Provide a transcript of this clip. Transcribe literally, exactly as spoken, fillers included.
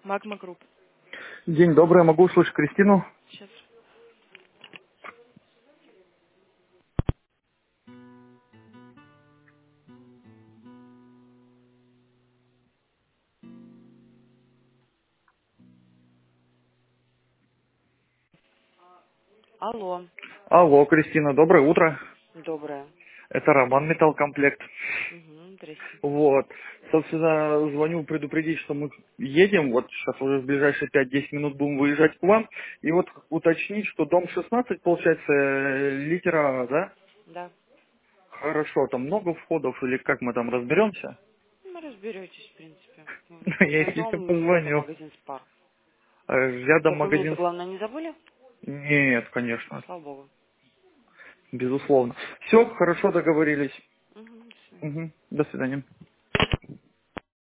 Магма Групп. День добрый, могу услышать Кристину? Сейчас. Алло. Алло, Кристина, доброе утро. Доброе. Это Роман Металлкомплект. Угу, здрасте. Вот. Собственно, звоню предупредить, что мы едем. Вот сейчас уже в ближайшие пять-десять минут будем выезжать к вам. И вот уточнить, что дом шестнадцать, получается, э, литера А, да? Да. Хорошо, там много входов или как мы там разберемся? Ну, разберетесь, в принципе. Ну, Я Входной если что дом, рядом позвоню. магазин Спар. Э, Рядом Документы, магазин... главное, не забыли? Нет, конечно, Слава богу. безусловно. Все, хорошо договорились. Угу, до свидания. Мгм. До свидания.